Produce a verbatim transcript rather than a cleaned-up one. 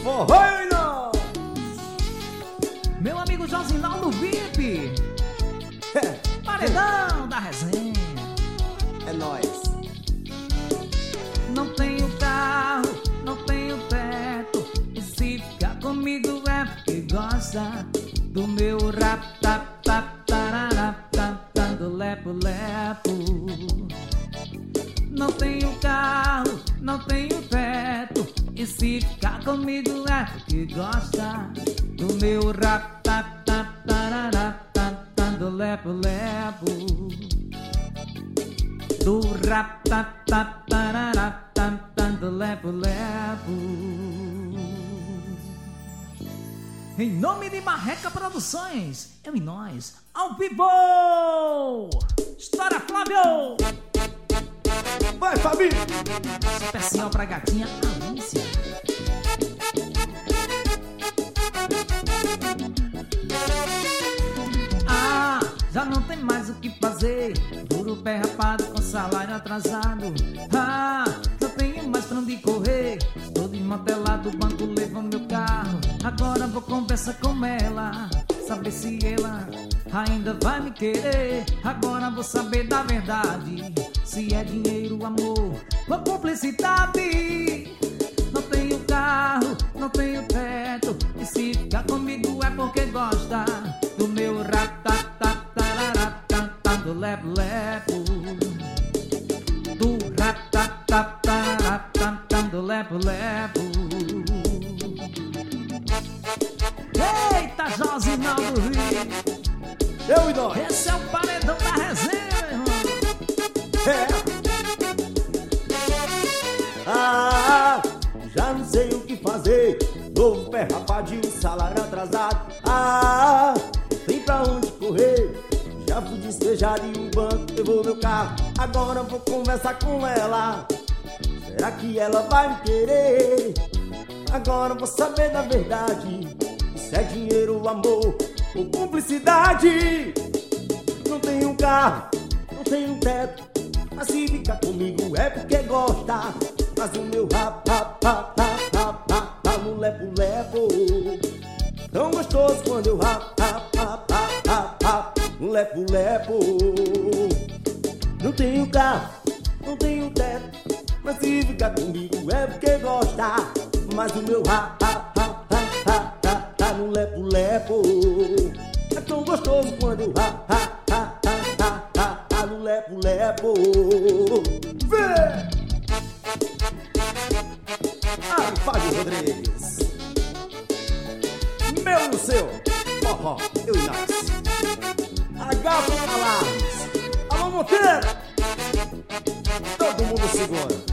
Oi, não! Meu amigo Josinaldo V I P. Paredão da resenha. É nóis. Não tenho carro, não tenho teto, e se ficar comigo é porque gosta do meu rap, tap, tap, tarará, tap, tap, do lepo, lepo. Não tenho carro, não tenho teto, e se ficar comigo é porque gosta do meu rap, tap, tap, tarará, tap, tap, do lepo, lepo. Do rap, tap, tap, tarará, tap, tap, do lepo, lepo. Em nome de Marreca Produções, eu e nós, ao vivo! Estoura, Flávio! Vai, Fabi! Especial pra gatinha Alicia. Ah, já não tem mais o que fazer, duro pé rapado com salário atrasado. Ah, só tenho mais pra onde correr, estou desmantelado, o banco levou meu carro. Agora vou conversar com ela, saber se ela ainda vai me querer. Agora vou saber da verdade, se é dinheiro, amor ou cumplicidade. Não tenho carro, não tenho teto, e se ficar comigo é porque gosta do meu rap, tap, tap, tarará, tap, tap, do lepo, lepo. Do rap, tap, tap, tarará, tap, tap, do lepo, lepo. Eita, Josinaldo Rio, Eu e nós! esse é o paredão da resenha, meu irmão. É. Ah, já não sei o que fazer, novo pé rapadinho, salário atrasado. Ah, tem pra onde correr, já fui despejado e o banco levou meu carro. Agora vou conversar com ela, será que ela vai me querer? Agora vou saber da verdade, se é dinheiro, amor ou cumplicidade. Não tenho carro, não tenho teto, mas se ficar comigo é porque gosta. Mas o meu rap, rap, rap, rap, rap, rap, rap, no lepo, lepo. Tão gostoso quando eu rap, rap, rap, rap, rap, rap, no lepo, lepo. Não tenho carro, não tenho teto, mas se ficar comigo é porque gosta. Mas o meu rap, rap, rap, rap, rap, rap, rap, no lepo, lepo. É tão gostoso quando eu rap, rap, rap, rap, rap, rap, rap, no lepo, lepo. Vê! Ai, Fábio Rodrigues, meu e o seu, ó, ó, eu e nós. H P Alarmes, alô Monteiro, todo mundo segura.